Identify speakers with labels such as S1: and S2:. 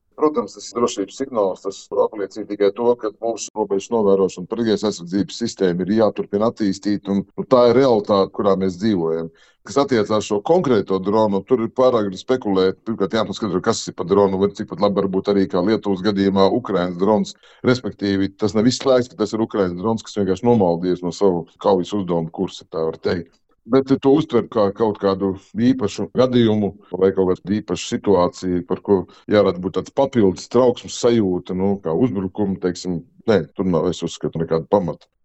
S1: Protams, tas drošības signāls, tas apliecina tikai to, ka mūsu robežu novērošana, pretgaisa aizsardzības sistēma ir jāturpina attīstīt, un tā ir realitāte, kurā mēs dzīvojam. Kas attiecās šo konkrēto dronu, tur ir pārāk spekulēt. Pirmkārt, jāpaskatās, kas ir pa dronu, vai cik pat labi varbūt arī kā Lietuvas gadījumā Ukrainas drons. Respektīvi, tas nav izslēgts, ka tas ir Ukrainas drons, kas vienkārši nomaldies no savu kaujas uzdevumu kursa, tā var teikt. Bet to uztver kā kaut kādu īpašu gadījumu vai kaut kādu īpašu situāciju, par ko jārada būt tāds papildus trauksmes sajūta, kā uzbrukumu, teiksim. Nē, tur nav, es uzskatu, nekāda pamata.